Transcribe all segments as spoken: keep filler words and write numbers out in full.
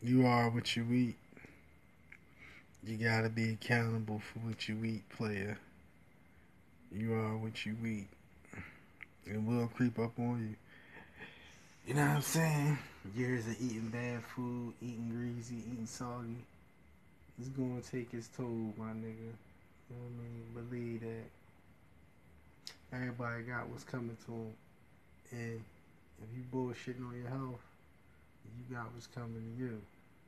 You are what you eat. You gotta be accountable for what you eat, player. You are what you eat. It will creep up on you. You know what I'm saying? Years of eating bad food, eating greasy, eating soggy. It's gonna take its toll, my nigga. You know what I mean? Believe that. Everybody got what's coming to them. And if you bullshitting on your health, you got what's coming to you.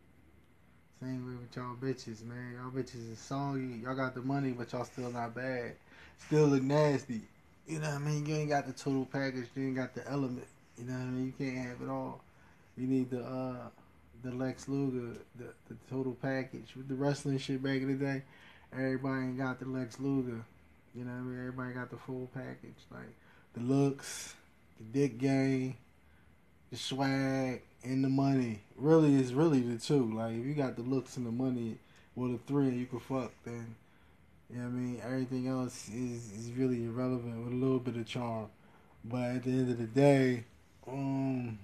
Same way with y'all bitches, man. Y'all bitches is soggy. Y'all got the money, but y'all still not bad. Still look nasty. You know what I mean? You ain't got the total package. You ain't got the element. You know what I mean? You can't have it all. You need the uh, the Lex Luger, the, the total package. With the wrestling shit back in the day, everybody ain't got the Lex Luger. You know what I mean? Everybody got the full package. Like the looks, the dick game, the swag, and the money. Really, it's really the two. Like, if you got the looks and the money, well, the three, and you can fuck, then, you know what I mean? Everything else is, is really irrelevant with a little bit of charm. But at the end of the day, um,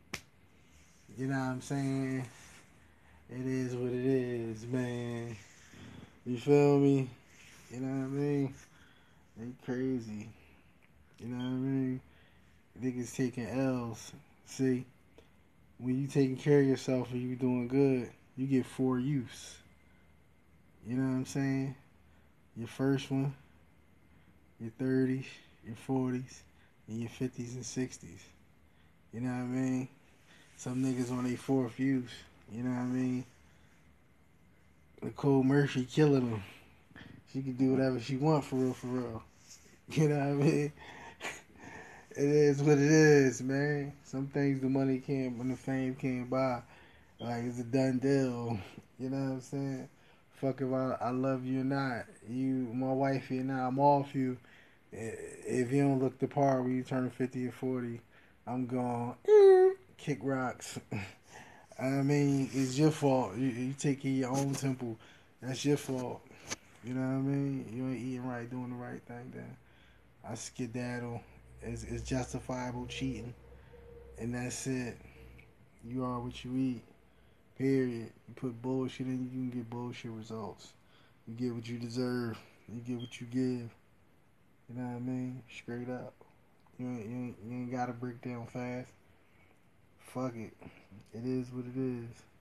you know what I'm saying? It is what it is, man. You feel me? You know what I mean? They crazy. You know what I mean? Niggas taking L's. See? When you taking care of yourself and you doing good, you get four use. You know what I'm saying? Your first one, your thirties, your forties, and your fifties and sixties. You know what I mean? Some niggas on their fourth use. You know what I mean? Nicole Murphy killing them. She can do whatever she want for real, for real. You know what I mean? It is what it is, man. Some things the money can't, when the fame can't buy. Like, it's a done deal. You know what I'm saying? Fuck if I, I love you or not. You, my wife or not, I'm off you. If you don't look the part when you turn fifty or forty, I'm gone. Kick rocks. I mean, it's your fault. You, you take care of your own temple. That's your fault. You know what I mean? You ain't eating right, doing the right thing then. I skedaddle. It's, it's justifiable cheating. And that's it. You are what you eat. Period. You put bullshit in, you can get bullshit results. You get what you deserve. You get what you give. You know what I mean? Straight up. You ain't, you ain't, you ain't gotta break down fast. Fuck it. It is what it is.